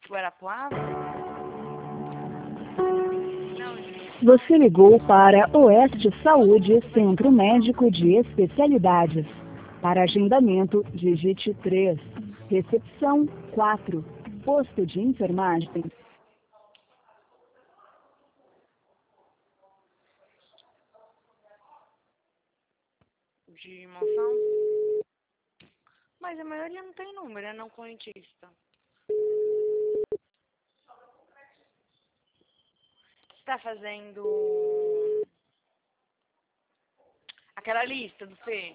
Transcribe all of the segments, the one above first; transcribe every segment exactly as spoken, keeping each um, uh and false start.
Guarapuava? Você ligou para Oeste Saúde, Centro Médico de Especialidades. Para agendamento, digite três. Recepção quatro. Posto de enfermagem. De moção? Mas a maioria não tem número, é não correntista. Está fazendo aquela lista do Fê?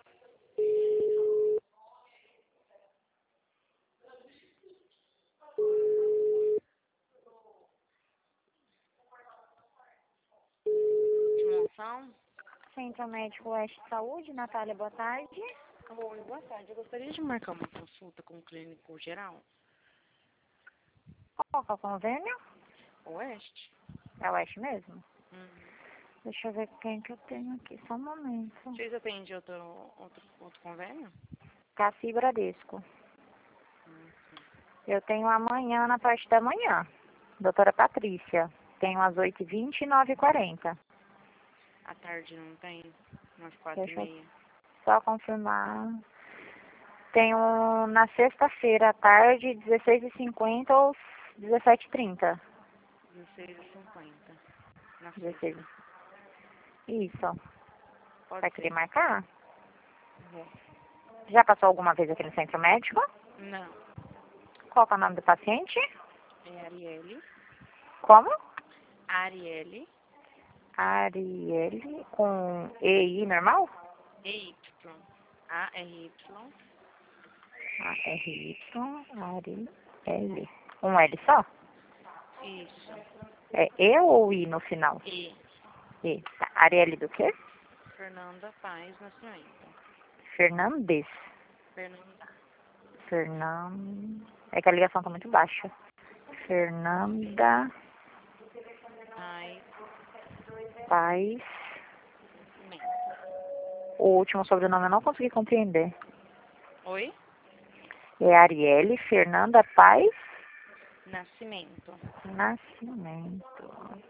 De moção? Centro Médico Oeste Saúde, Natália, boa tarde. Oi, boa tarde. Eu gostaria de marcar uma consulta com o clínico geral. Qual que é o convênio? Oeste? É Oeste mesmo? Uhum. Deixa eu ver quem que eu tenho aqui, só um momento. Vocês atendem outro, outro, outro convênio? Cassi Bradesco. Uhum. Eu tenho amanhã, na parte da manhã. Doutora Patrícia. Tenho às oito e vinte e nove e quarenta. À tarde não tem? Umas quatro e meia. Só confirmar. Tenho na sexta-feira à tarde, dezesseis e cinquenta ou dezessete e trinta. dezesseis e cinquenta. Na dezesseis. sexta. Isso. Pode Vai ser. querer marcar? Uhum. Já passou alguma vez aqui no centro médico? Não. Qual que é o nome do paciente? É Arielle. Como? Arielle. Arielle com E I normal? E Y. A R Y. A R Y, Arielle. Um L só? Isso. É E ou I no final? E. E. Tá. Arielle do quê? Fernanda Paz Nascimento. Fernandes. Fernanda. Fernanda. É que a ligação tá muito baixa. Fernanda Paz Paz. Nascimento. O último sobrenome eu não consegui compreender. Oi? É Arielle Fernanda Paz Nascimento. Nascimento.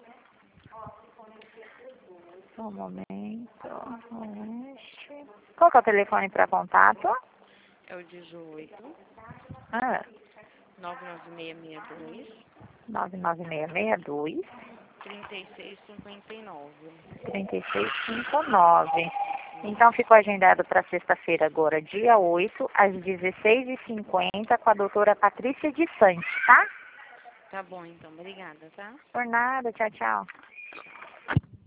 Um momento. Oeste. Qual que é o telefone para contato? É o dezoito. Ah, nove nove seis seis dois. nove nove seis seis dois. trinta e seis cinquenta e nove. trinta e seis cinquenta e nove. Então ficou agendado para sexta-feira agora, dia oito, às dezesseis e cinquenta, com a doutora Patrícia de Santos, tá? Tá bom, então. Obrigada, tá? Por nada, tchau, tchau.